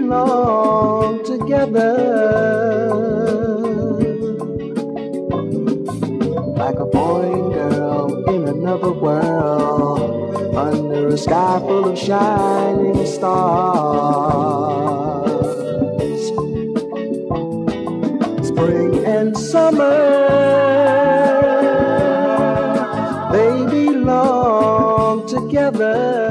belong together like a boy and girl in another world under a sky full of shining stars. Spring and summer, they belong together